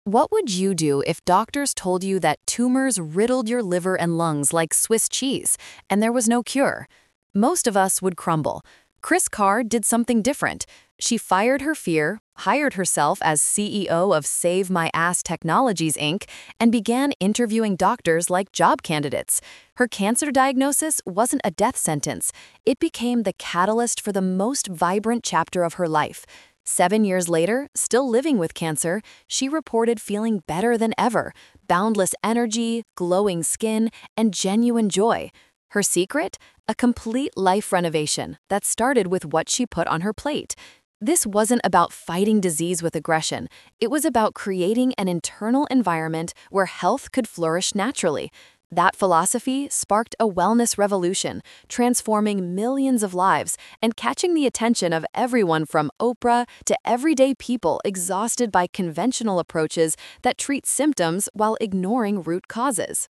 What would you do if doctors told you that tumors riddled your liver and lungs like Swiss cheese, and there was no cure? Most of us would crumble. Chris Carr did something different. She fired her fear, hired herself as CEO of Save My Ass Technologies, Inc., and began interviewing doctors like job candidates. Her cancer diagnosis wasn't a death sentence. It became the catalyst for the most vibrant chapter of her life. 7 years later, still living with cancer, she reported feeling better than ever, boundless energy, glowing skin, and genuine joy. Her secret? A complete life renovation that started with what she put on her plate. This wasn't about fighting disease with aggression. It was about creating an internal environment where health could flourish naturally. That philosophy sparked a wellness revolution, transforming millions of lives and catching the attention of everyone from Oprah to everyday people exhausted by conventional approaches that treat symptoms while ignoring root causes.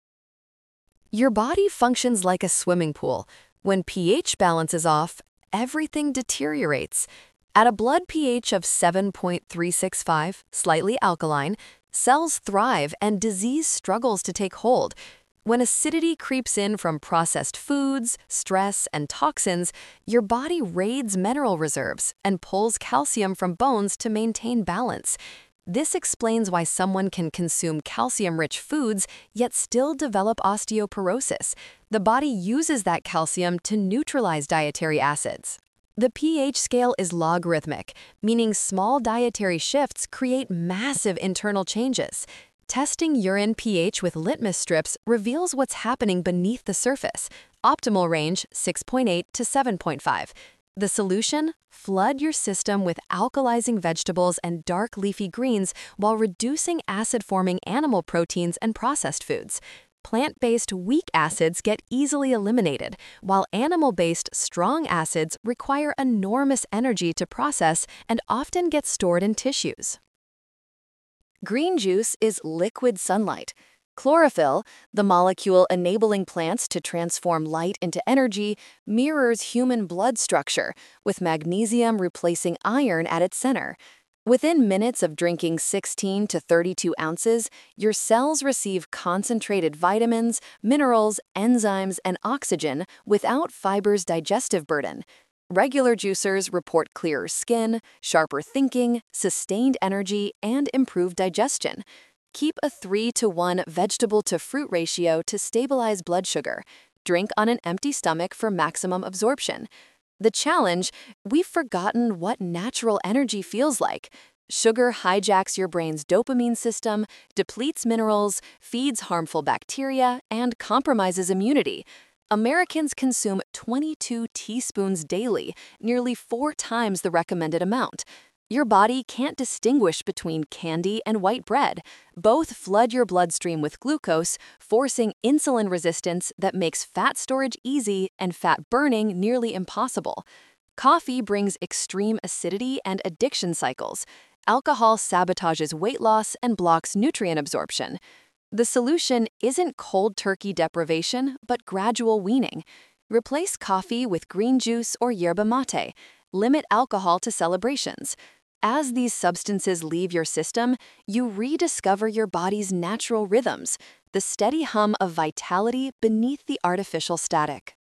Your body functions like a swimming pool. When pH balance is off, everything deteriorates. At a blood pH of 7.365, slightly alkaline, cells thrive and disease struggles to take hold. When acidity creeps in from processed foods, stress, and toxins, your body raids mineral reserves and pulls calcium from bones to maintain balance. This explains why someone can consume calcium-rich foods yet still develop osteoporosis. The body uses that calcium to neutralize dietary acids. The pH scale is logarithmic, meaning small dietary shifts create massive internal changes. Testing urine pH with litmus strips reveals what's happening beneath the surface. Optimal range 6.8 to 7.5. The solution? Flood your system with alkalizing vegetables and dark leafy greens while reducing acid-forming animal proteins and processed foods. Plant-based weak acids get easily eliminated, while animal-based strong acids require enormous energy to process and often get stored in tissues. Green juice is liquid sunlight. Chlorophyll, the molecule enabling plants to transform light into energy, mirrors human blood structure, with magnesium replacing iron at its center. Within minutes of drinking 16 to 32 ounces, your cells receive concentrated vitamins, minerals, enzymes, and oxygen without fiber's digestive burden. Regular juicers report clearer skin, sharper thinking, sustained energy, and improved digestion. Keep a 3-to-1 vegetable-to-fruit ratio to stabilize blood sugar. Drink on an empty stomach for maximum absorption. The challenge? We've forgotten what natural energy feels like. Sugar hijacks your brain's dopamine system, depletes minerals, feeds harmful bacteria, and compromises immunity. Americans consume 22 teaspoons daily, nearly 4 times the recommended amount. Your body can't distinguish between candy and white bread. Both flood your bloodstream with glucose, forcing insulin resistance that makes fat storage easy and fat burning nearly impossible. Coffee brings extreme acidity and addiction cycles. Alcohol sabotages weight loss and blocks nutrient absorption. The solution isn't cold turkey deprivation, but gradual weaning. Replace coffee with green juice or yerba mate. Limit alcohol to celebrations. As these substances leave your system, you rediscover your body's natural rhythms, the steady hum of vitality beneath the artificial static.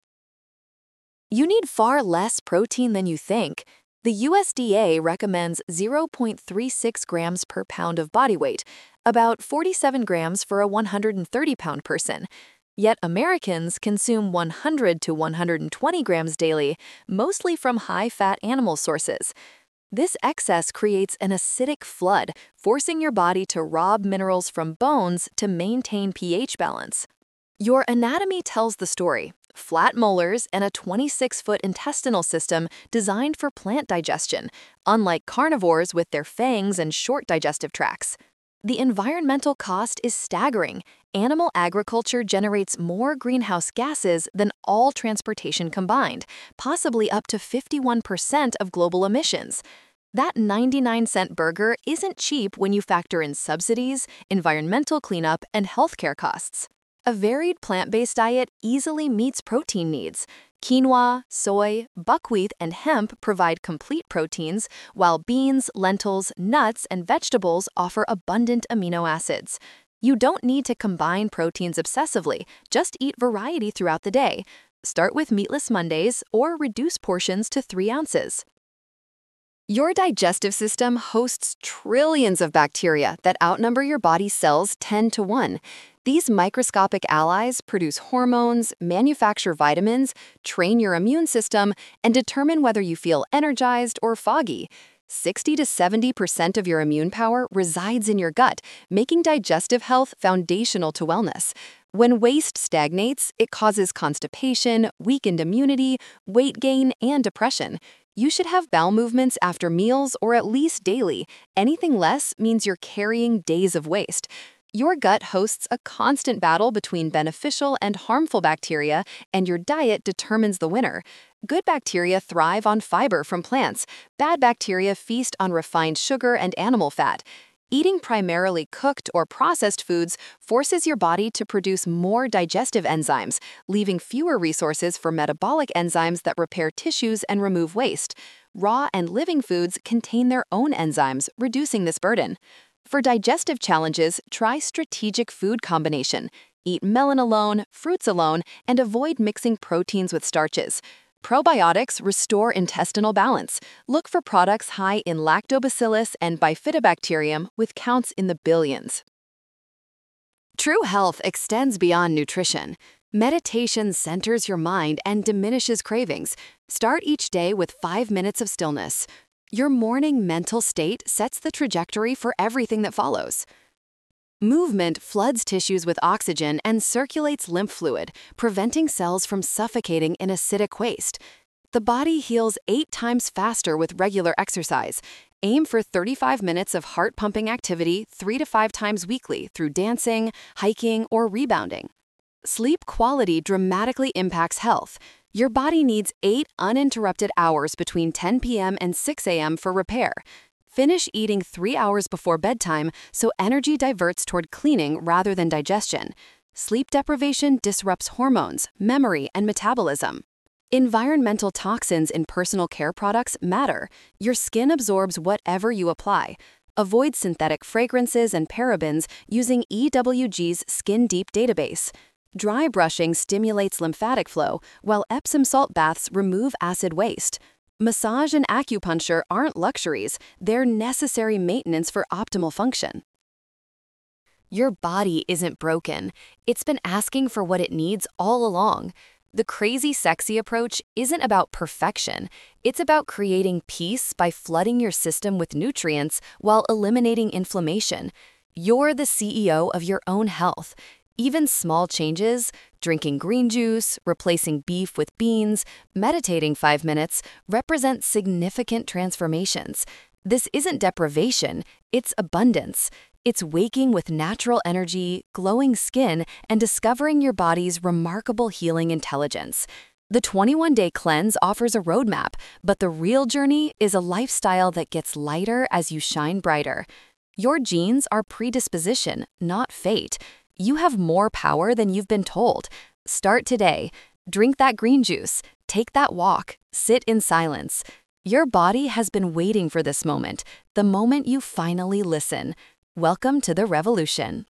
You need far less protein than you think. The USDA recommends 0.36 grams per pound of body weight, about 47 grams for a 130-pound person. Yet Americans consume 100 to 120 grams daily, mostly from high-fat animal sources. This excess creates an acidic flood, forcing your body to rob minerals from bones to maintain pH balance. Your anatomy tells the story. Flat molars and a 26-foot intestinal system designed for plant digestion, unlike carnivores with their fangs and short digestive tracts. The environmental cost is staggering. Animal agriculture generates more greenhouse gases than all transportation combined, possibly up to 51% of global emissions. That 99-cent burger isn't cheap when you factor in subsidies, environmental cleanup, and healthcare costs. A varied plant-based diet easily meets protein needs. Quinoa, soy, buckwheat, and hemp provide complete proteins, while beans, lentils, nuts, and vegetables offer abundant amino acids. You don't need to combine proteins obsessively, just eat variety throughout the day. Start with meatless Mondays or reduce portions to 3 ounces. Your digestive system hosts trillions of bacteria that outnumber your body's cells 10 to 1. These microscopic allies produce hormones, manufacture vitamins, train your immune system, and determine whether you feel energized or foggy. 60 to 70% of your immune power resides in your gut, making digestive health foundational to wellness. When waste stagnates, it causes constipation, weakened immunity, weight gain, and depression. You should have bowel movements after meals or at least daily. Anything less means you're carrying days of waste. Your gut hosts a constant battle between beneficial and harmful bacteria, and your diet determines the winner. Good bacteria thrive on fiber from plants. Bad bacteria feast on refined sugar and animal fat. Eating primarily cooked or processed foods forces your body to produce more digestive enzymes, leaving fewer resources for metabolic enzymes that repair tissues and remove waste. Raw and living foods contain their own enzymes, reducing this burden. For digestive challenges, try strategic food combination. Eat melon alone, fruits alone, and avoid mixing proteins with starches. Probiotics restore intestinal balance. Look for products high in lactobacillus and bifidobacterium with counts in the billions. True health extends beyond nutrition. Meditation centers your mind and diminishes cravings. Start each day with 5 minutes of stillness. Your morning mental state sets the trajectory for everything that follows. Movement floods tissues with oxygen and circulates lymph fluid, preventing cells from suffocating in acidic waste. The body heals 8 times faster with regular exercise. Aim for 35 minutes of heart-pumping activity 3 to 5 times weekly through dancing, hiking, or rebounding. Sleep quality dramatically impacts health. Your body needs 8 uninterrupted hours between 10 p.m. and 6 a.m. for repair. Finish eating 3 hours before bedtime so energy diverts toward cleaning rather than digestion. Sleep deprivation disrupts hormones, memory, and metabolism. Environmental toxins in personal care products matter. Your skin absorbs whatever you apply. Avoid synthetic fragrances and parabens using EWG's Skin Deep database. Dry brushing stimulates lymphatic flow, while Epsom salt baths remove acid waste. Massage and acupuncture aren't luxuries, they're necessary maintenance for optimal function. Your body isn't broken. It's been asking for what it needs all along. The crazy sexy approach isn't about perfection. It's about creating peace by flooding your system with nutrients while eliminating inflammation. You're the CEO of your own health. Even small changes, drinking green juice, replacing beef with beans, meditating 5 minutes, represent significant transformations. This isn't deprivation, it's abundance. It's waking with natural energy, glowing skin, and discovering your body's remarkable healing intelligence. The 21-day cleanse offers a roadmap, but the real journey is a lifestyle that gets lighter as you shine brighter. Your genes are predisposition, not fate. You have more power than you've been told. Start today. Drink that green juice. Take that walk. Sit in silence. Your body has been waiting for this moment, the moment you finally listen. Welcome to the revolution.